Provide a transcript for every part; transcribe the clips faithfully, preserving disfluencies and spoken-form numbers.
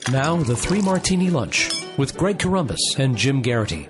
Now, the Three Martini Lunch with Greg Corombos and Jim Garrity.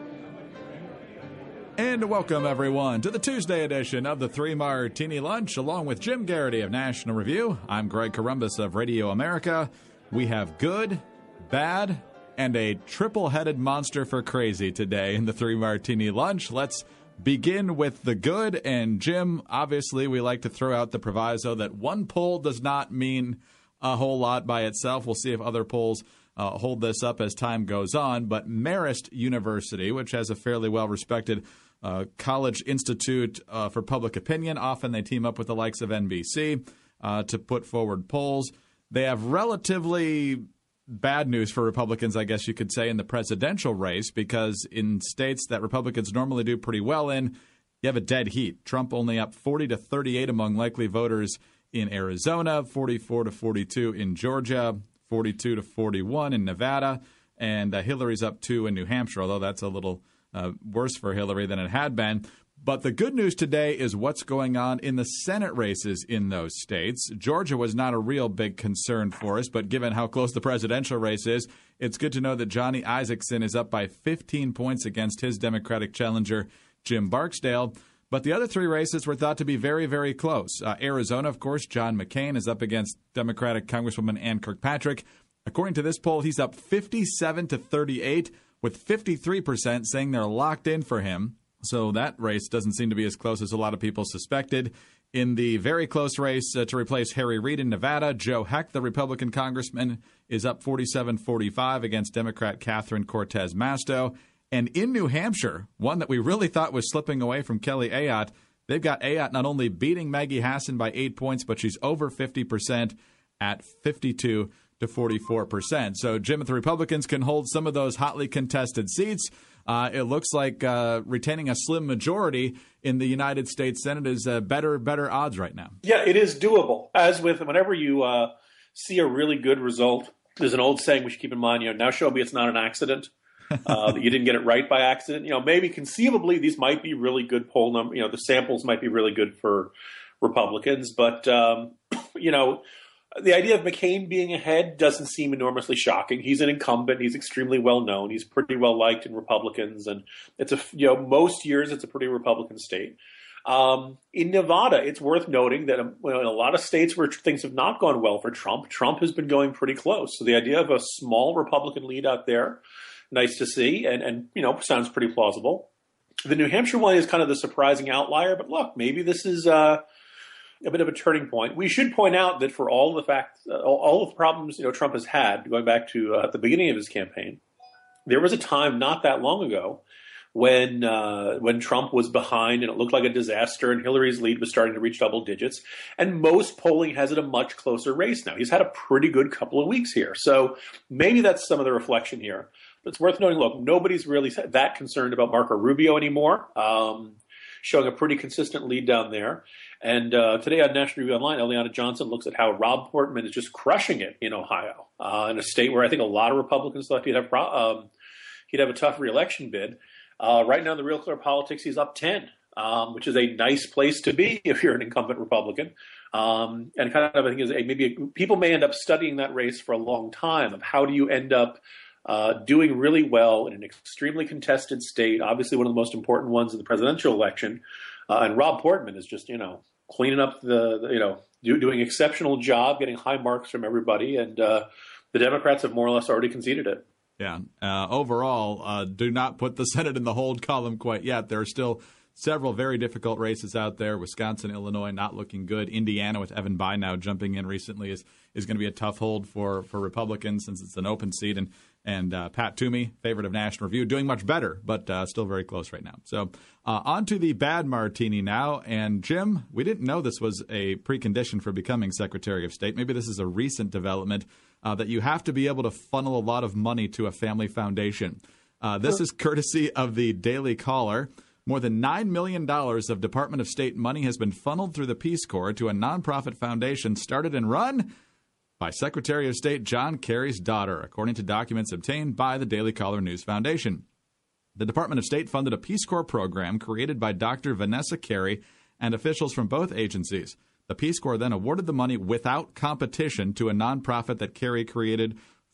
And welcome, everyone, to the Tuesday edition of the Three Martini Lunch, along with Jim Garrity of National Review. I'm Greg Corombos of Radio America. We have good, bad, and a triple-headed monster for crazy today in the Three Martini Lunch. Let's begin with the good. And, Jim, obviously, we like to throw out the proviso that one poll does not mean a whole lot by itself. We'll see if other polls uh, hold this up as time goes on. But Marist University, which has a fairly well-respected uh, college institute uh, for public opinion, often they team up with the likes of N B C uh, to put forward polls. They have relatively bad news for Republicans, I guess you could say, in the presidential race, because in states that Republicans normally do pretty well in, you have a dead heat. Trump only up forty to thirty-eight among likely voters in Arizona, forty-four to forty-two in Georgia, forty-two to forty-one in Nevada, and uh, Hillary's up two in New Hampshire, although that's a little uh, worse for Hillary than it had been. But the good news today is what's going on in the Senate races in those states. Georgia was not a real big concern for us, but given how close the presidential race is, it's good to know that Johnny Isakson is up by fifteen points against his Democratic challenger, Jim Barksdale. But the other three races were thought to be very, very close. Uh, Arizona, of course, John McCain is up against Democratic Congresswoman Ann Kirkpatrick. According to this poll, he's up fifty-seven to thirty-eight, with fifty-three percent saying they're locked in for him. So that race doesn't seem to be as close as a lot of people suspected. In the very close race uh, to replace Harry Reid in Nevada, Joe Heck, the Republican congressman, is up forty-seven forty-five against Democrat Catherine Cortez Masto. And in New Hampshire, one that we really thought was slipping away from Kelly Ayotte, they've got Ayotte not only beating Maggie Hassan by eight points, but she's over fifty percent at fifty-two to forty-four percent. So, Jim, if the Republicans can hold some of those hotly contested seats, uh, it looks like uh, retaining a slim majority in the United States Senate is uh, better, better odds right now. Yeah, it is doable. As with whenever you uh, see a really good result, there's an old saying we should keep in mind, you know, now show me it's not an accident. uh, that you didn't get it right by accident. You know, maybe conceivably these might be really good poll number. You know, the samples might be really good for Republicans, but um, you know, the idea of McCain being ahead doesn't seem enormously shocking. He's an incumbent. He's extremely well known. He's pretty well liked in Republicans, and it's a you know most years it's a pretty Republican state. Um, in Nevada, it's worth noting that um, well, in a lot of states where things have not gone well for Trump, Trump has been going pretty close. So the idea of a small Republican lead out there, nice to see, and, and you know, sounds pretty plausible. The New Hampshire one is kind of the surprising outlier, but look, maybe this is uh, a bit of a turning point. We should point out that for all of the facts, uh, all, all of the problems you know Trump has had, going back to uh, the beginning of his campaign, there was a time not that long ago when uh, when Trump was behind and it looked like a disaster, and Hillary's lead was starting to reach double digits. And most polling has it a much closer race now. He's had a pretty good couple of weeks here, so maybe that's some of the reflection here. It's worth noting, look, nobody's really that concerned about Marco Rubio anymore, um, showing a pretty consistent lead down there. And uh, today on National Review Online, Eliana Johnson looks at how Rob Portman is just crushing it in Ohio, uh, in a state where I think a lot of Republicans thought he'd have um, he'd have a tough reelection bid. Uh, right now in the Real Clear Politics, he's up ten, um, which is a nice place to be if you're an incumbent Republican. Um, and kind of I think is a, maybe a, people may end up studying that race for a long time of how do you end up Uh, doing really well in an extremely contested state, obviously one of the most important ones in the presidential election. Uh, and Rob Portman is just, you know, cleaning up the, the you know, do, doing exceptional job, getting high marks from everybody. And uh, the Democrats have more or less already conceded it. Yeah. Uh, overall, uh, do not put the Senate in the hold column quite yet. There are still several very difficult races out there. Wisconsin, Illinois not looking good. Indiana with Evan Bayh now jumping in recently is is going to be a tough hold for, for Republicans since it's an open seat. And and uh, Pat Toomey, favorite of National Review, doing much better, but uh, still very close right now. So uh, on to the bad martini now. And Jim, we didn't know this was a precondition for becoming Secretary of State. Maybe this is a recent development uh, that you have to be able to funnel a lot of money to a family foundation. Uh, this is courtesy of the Daily Caller. More than nine million dollars of Department of State money has been funneled through the Peace Corps to a nonprofit foundation started and run by Secretary of State John Kerry's daughter, according to documents obtained by the Daily Caller News Foundation. The Department of State funded a Peace Corps program created by Doctor Vanessa Kerry and officials from both agencies. The Peace Corps then awarded the money without competition to a nonprofit that Kerry created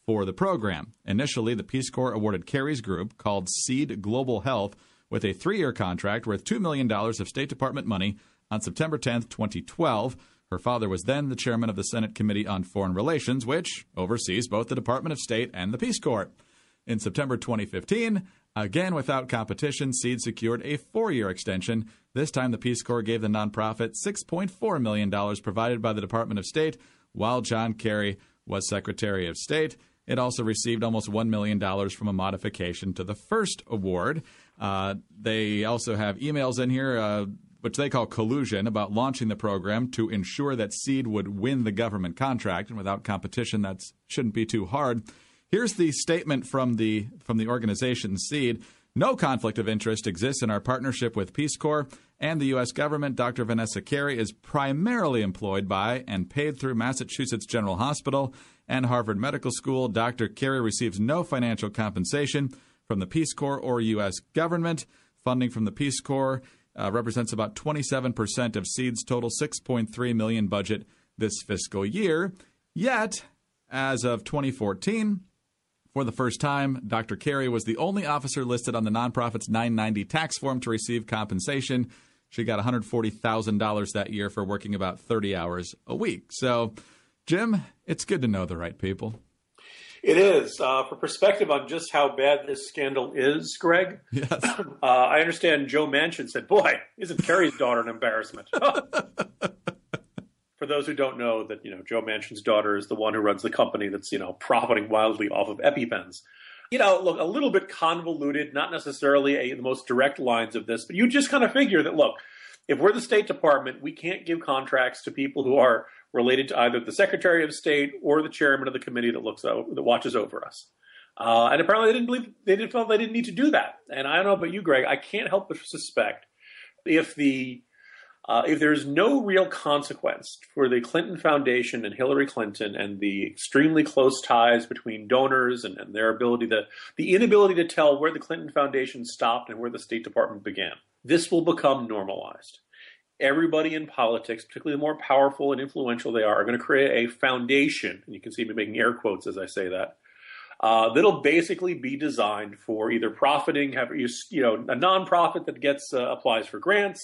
for the program. Initially, the Peace Corps awarded Kerry's group, called Seed Global Health, with a three-year contract worth two million dollars of State Department money on September tenth, twenty twelve. Her father was then the chairman of the Senate Committee on Foreign Relations, which oversees both the Department of State and the Peace Corps. In September twenty fifteen, again without competition, Seed secured a four-year extension. This time, the Peace Corps gave the nonprofit six point four million dollars provided by the Department of State, while John Kerry was Secretary of State. It also received almost one million dollars from a modification to the first award. Uh, they also have emails in here, uh, which they call collusion, about launching the program to ensure that Seed would win the government contract. And without competition, that shouldn't be too hard. Here's the statement from the from the organization Seed. No conflict of interest exists in our partnership with Peace Corps and the U S government. Doctor Vanessa Kerry is primarily employed by and paid through Massachusetts General Hospital and Harvard Medical School. Doctor Kerry receives no financial compensation from the Peace Corps or U S government. Funding from the Peace Corps uh, represents about twenty-seven percent of Seed's total six point three million dollars budget this fiscal year. Yet, as of twenty fourteen, for the first time, Doctor Kerry was the only officer listed on the nonprofit's nine ninety tax form to receive compensation. She got one hundred forty thousand dollars that year for working about thirty hours a week. So, Jim, it's good to know the right people. It is. Uh, for perspective on just how bad this scandal is, Greg, yes. uh, I understand Joe Manchin said, boy, isn't Kerry's daughter an embarrassment? For those who don't know, that, you know, Joe Manchin's daughter is the one who runs the company that's, you know, profiting wildly off of EpiPens. You know, look, a little bit convoluted, not necessarily a, the most direct lines of this, but you just kind of figure that, look, if we're the State Department, we can't give contracts to people who are related to either the Secretary of State or the chairman of the committee that looks out, that watches over us. Uh, and apparently they didn't believe, they didn't feel they didn't need to do that. And I don't know about you, Greg, I can't help but suspect if the Uh, if there's no real consequence for the Clinton Foundation and Hillary Clinton and the extremely close ties between donors and, and their ability to, the inability to tell where the Clinton Foundation stopped and where the State Department began, this will become normalized. Everybody in politics, particularly the more powerful and influential they are, are going to create a foundation, and you can see me making air quotes as I say that, uh, that'll basically be designed for either profiting, have you know, a nonprofit that gets uh, applies for grants,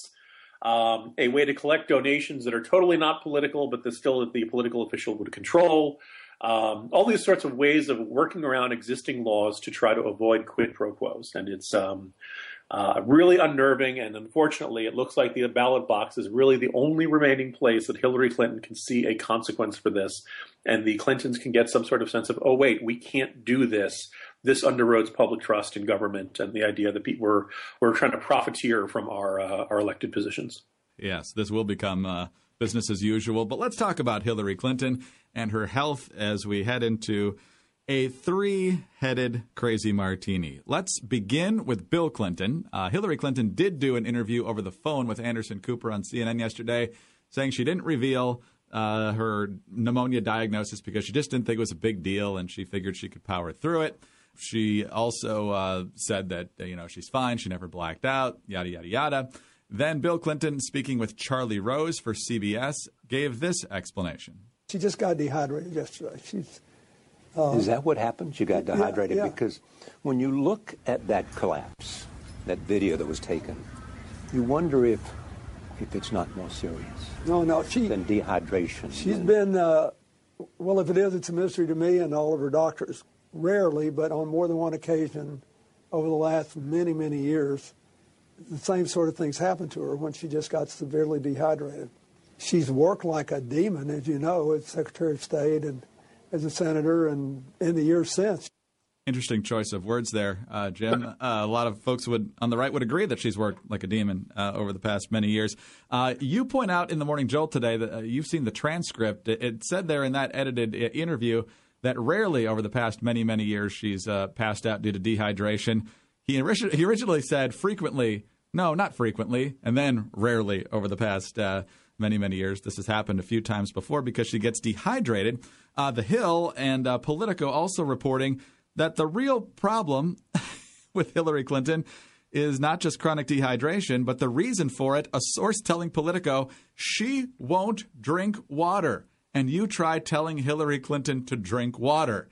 Um, a way to collect donations that are totally not political, but that still the political official would control. Um, all these sorts of ways of working around existing laws to try to avoid quid pro quos. And it's um, uh, really unnerving. And unfortunately, it looks like the ballot box is really the only remaining place that Hillary Clinton can see a consequence for this. And the Clintons can get some sort of sense of, oh, wait, we can't do this. This underroads public trust in government and the idea that people were, we're trying to profiteer from our uh, our elected positions. Yes, this will become uh, business as usual. But let's talk about Hillary Clinton and her health as we head into a three-headed crazy martini. Let's begin with Bill Clinton. Uh, Hillary Clinton did do an interview over the phone with Anderson Cooper on C N N yesterday, saying she didn't reveal uh, her pneumonia diagnosis because she just didn't think it was a big deal and she figured she could power through it. She also uh, said that, you know, she's fine. She never blacked out, yada, yada, yada. Then Bill Clinton, speaking with Charlie Rose for C B S, gave this explanation. She just got dehydrated yesterday. She's, uh, Is that what happened? She got dehydrated? Yeah, yeah. Because when you look at that collapse, that video that was taken, you wonder if if it's not more serious no, no, she, than dehydration. She's been, uh, well, if it is, it's a mystery to me and all of her doctors. Rarely, but on more than one occasion over the last many, many years, the same sort of things happened to her when she just got severely dehydrated. She's worked like a demon, as you know, as Secretary of State and as a senator and in the years since. Interesting choice of words there, uh, Jim. Uh, a lot of folks would on the right would agree that she's worked like a demon uh, over the past many years. Uh, you point out in the Morning Jolt today that uh, you've seen the transcript. It, it said there in that edited uh, interview that rarely over the past many, many years she's uh, passed out due to dehydration. He, ori- he originally said frequently, no, not frequently, and then rarely over the past uh, many, many years. This has happened a few times before because she gets dehydrated. Uh, the Hill and uh, Politico also reporting that the real problem with Hillary Clinton is not just chronic dehydration, but the reason for it, a source telling Politico she won't drink water. And you try telling Hillary Clinton to drink water.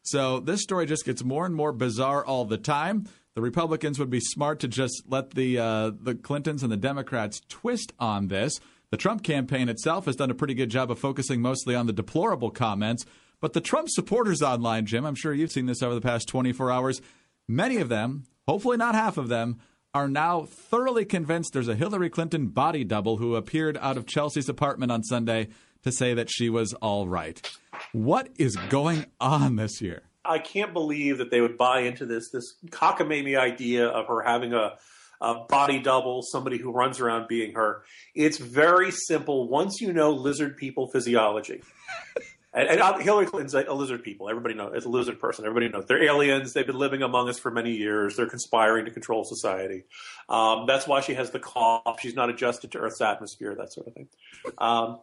So this story just gets more and more bizarre all the time. The Republicans would be smart to just let the uh, the Clintons and the Democrats twist on this. The Trump campaign itself has done a pretty good job of focusing mostly on the deplorable comments. But the Trump supporters online, Jim, I'm sure you've seen this over the past twenty-four hours. Many of them, hopefully not half of them, are now thoroughly convinced there's a Hillary Clinton body double who appeared out of Chelsea's apartment on Sunday to say that she was all right. What is going on this year? I can't believe that they would buy into this this cockamamie idea of her having a, a body double, somebody who runs around being her. It's very simple once you know lizard people physiology. and, and Hillary Clinton's a, a lizard people. Everybody knows. It's a lizard person. Everybody knows. They're aliens. They've been living among us for many years. They're conspiring to control society. Um, that's why she has the cough. She's not adjusted to Earth's atmosphere, that sort of thing. Um,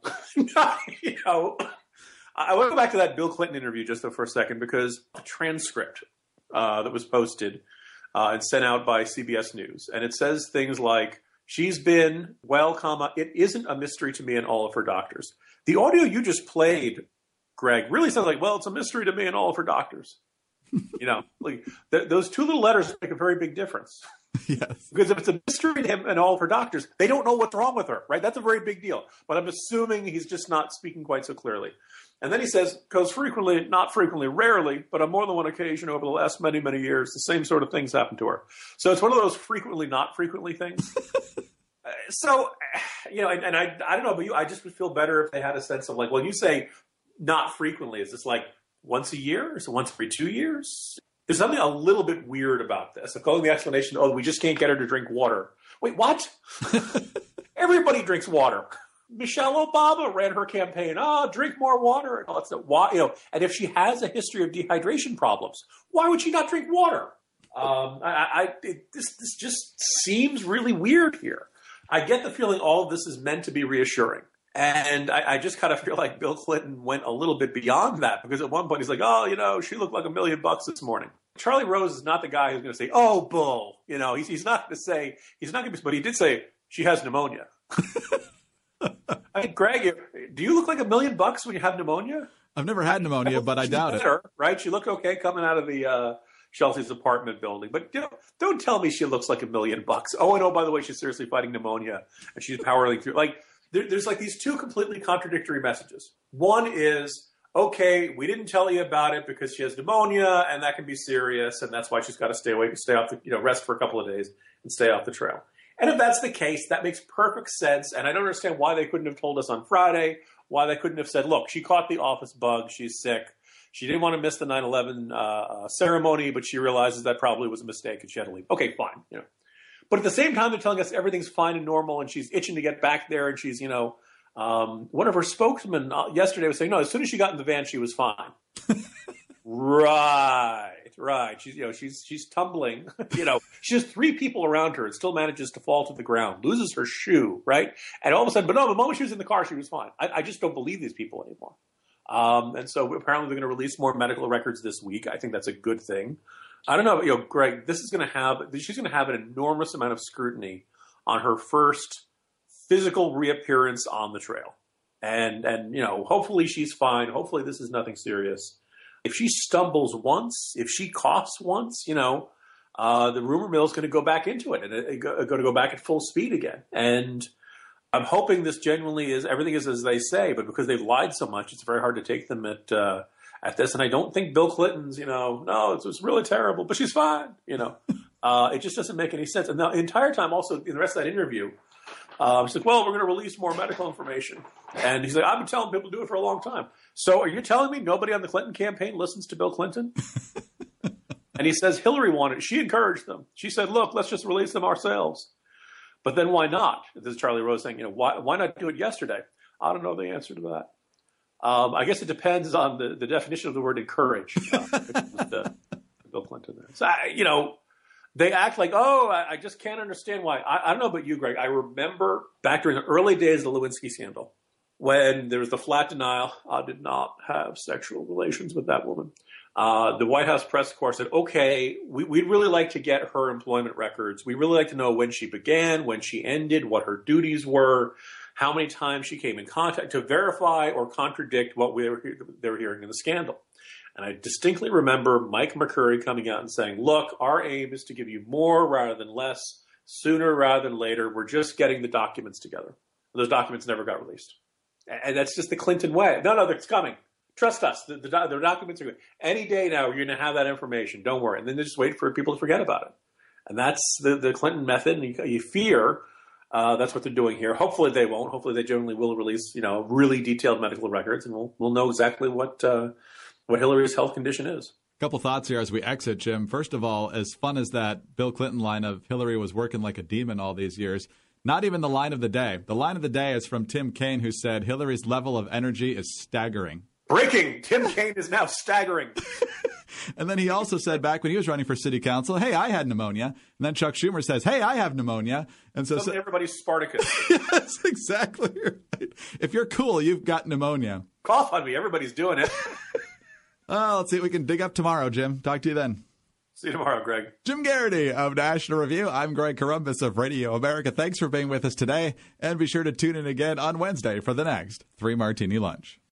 you know... I want to go back to that Bill Clinton interview just for a second because the transcript uh, that was posted uh, and sent out by C B S News, and it says things like, she's been, well, comma, it isn't a mystery to me and all of her doctors. The audio you just played, Greg, really sounds like, well, it's a mystery to me and all of her doctors. You know, like th- those two little letters make a very big difference. Yes. Because if it's a mystery to him and all of her doctors, they don't know what's wrong with her, right? That's a very big deal. But I'm assuming he's just not speaking quite so clearly. And then he says, because frequently, not frequently, rarely, but on more than one occasion over the last many, many years, the same sort of things happen to her. So it's one of those frequently, not frequently things. uh, so, you know, and, and I I don't know, but you, I just would feel better if they had a sense of like, well, you say not frequently. Is this like once a year? Is it once every two years? There's something a little bit weird about this. I'm calling the explanation, oh, we just can't get her to drink water. Wait, what? Everybody drinks water. Michelle Obama ran her campaign. Oh, drink more water and all that stuff. Why, you know, and if she has a history of dehydration problems, why would she not drink water? Um, I, I it, this this just seems really weird here. I get the feeling all of this is meant to be reassuring, and I, I just kind of feel like Bill Clinton went a little bit beyond that because at one point he's like, oh, you know, she looked like a million bucks this morning. Charlie Rose is not the guy who's going to say, oh, bull. You know, he's he's not going to say he's not going to, but he did say she has pneumonia. I mean, Greg, do you look like a million bucks when you have pneumonia? I've never had pneumonia, but I doubt better, it. Right? She looked okay coming out of the uh, Chelsea's apartment building. But you know, don't tell me she looks like a million bucks. Oh, and oh, by the way, she's seriously fighting pneumonia, and she's powering through. Like, there, there's like these two completely contradictory messages. One is, okay, we didn't tell you about it because she has pneumonia, and that can be serious, and that's why she's got to stay away, stay off the, you know, rest for a couple of days and stay off the trail. And if that's the case, that makes perfect sense. And I don't understand why they couldn't have told us on Friday, why they couldn't have said, look, she caught the office bug. She's sick. She didn't want to miss the nine eleven uh, ceremony, but she realizes that probably was a mistake and she had to leave. Okay, fine. You know. But at the same time, they're telling us everything's fine and normal and she's itching to get back there. And she's, you know, um, one of her spokesmen yesterday was saying, no, as soon as she got in the van, she was fine. Right. Right. She's, you know, she's, she's tumbling, you know, she has three people around her and still manages to fall to the ground, loses her shoe. Right. And all of a sudden, but no, the moment she was in the car, she was fine. I, I just don't believe these people anymore. Um, and so apparently they're going to release more medical records this week. I think that's a good thing. I don't know, you know, Greg, this is going to have, she's going to have an enormous amount of scrutiny on her first physical reappearance on the trail. And, and, you know, hopefully she's fine. Hopefully this is nothing serious. If she stumbles once, if she coughs once, you know, uh, the rumor mill is going to go back into it and it's going to go back at full speed again. And I'm hoping this genuinely is, everything is as they say, but because they've lied so much, it's very hard to take them at uh, at this. And I don't think Bill Clinton's, you know, no, it was really terrible, but she's fine, you know. Uh, it just doesn't make any sense. And the entire time also, in the rest of that interview, Uh, he's like, well, we're going to release more medical information. And he's like, I've been telling people to do it for a long time. So are you telling me nobody on the Clinton campaign listens to Bill Clinton? And he says Hillary wanted, she encouraged them. She said, look, let's just release them ourselves. But then why not? This is Charlie Rose saying, you know, why, why not do it yesterday? I don't know the answer to that. Um, I guess it depends on the, the definition of the word encourage. Uh, the, Bill Clinton there. So, I, you know, they act like, oh, I, I just can't understand why. I, I don't know about you, Greg. I remember back during the early days of the Lewinsky scandal when there was the flat denial, I did not have sexual relations with that woman. Uh, the White House press corps said, okay, we, we'd really like to get her employment records. We'd really like to know when she began, when she ended, what her duties were, how many times she came in contact to verify or contradict what we were, they were hearing in the scandal. And I distinctly remember Mike McCurry coming out and saying, look, our aim is to give you more rather than less, sooner rather than later. We're just getting the documents together. And those documents never got released. And that's just the Clinton way. No, no, it's coming. Trust us. The, the, the documents are good. Any day now, you're going to have that information. Don't worry. And then they just wait for people to forget about it. And that's the, the Clinton method. And you, you fear uh, that's what they're doing here. Hopefully they won't. Hopefully they generally will release, you know, really detailed medical records, and we'll we'll know exactly what uh, what Hillary's health condition is. A couple thoughts here as we exit, Jim. First of all, as fun as that Bill Clinton line of Hillary was working like a demon all these years, not even the line of the day. The line of the day is from Tim Kaine, who said Hillary's level of energy is staggering. Breaking! Tim Kaine is now staggering. And then he also said back when he was running for city council, hey, I had pneumonia. And then Chuck Schumer says, hey, I have pneumonia. And so, so everybody's Spartacus. Yes, exactly right. If you're cool, you've got pneumonia. Cough on me. Everybody's doing it. Well, let's see what we can dig up tomorrow, Jim. Talk to you then. See you tomorrow, Greg. Jim Garrity of National Review. I'm Greg Corombos of Radio America. Thanks for being with us today. And be sure to tune in again on Wednesday for the next Three Martini Lunch.